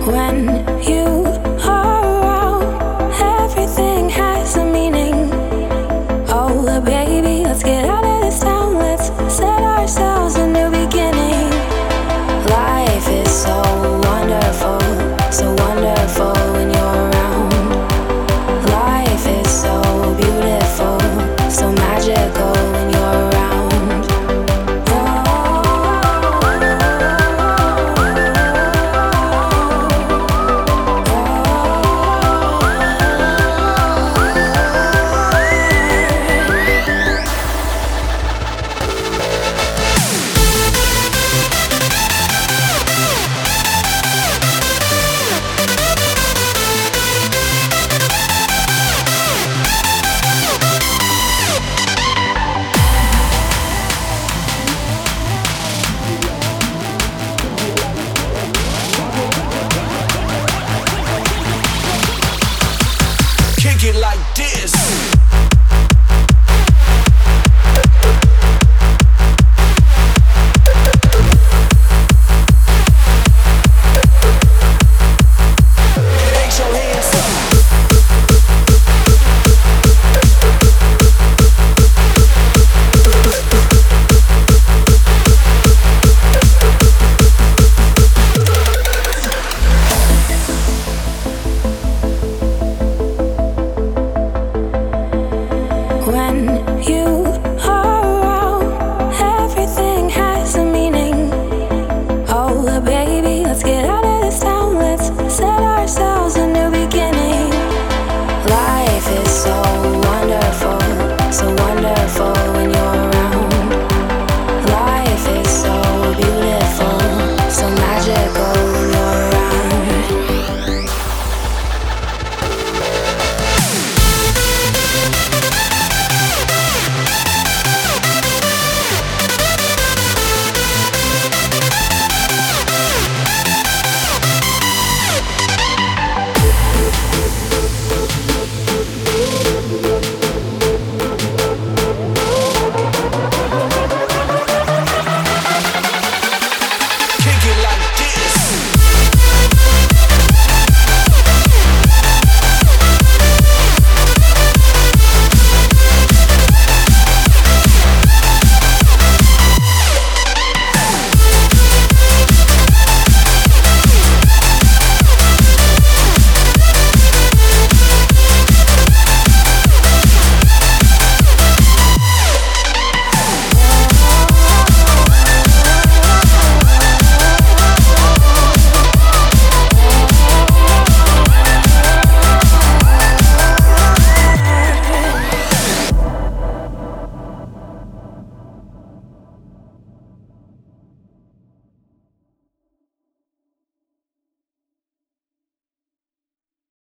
When you are around, everything has a meaning. Oh, baby, let's get out of this town. Let's set ourselves a new beginning. Life is so wonderful when you're around. Life is so beautiful, so magical when you're around. Kick it like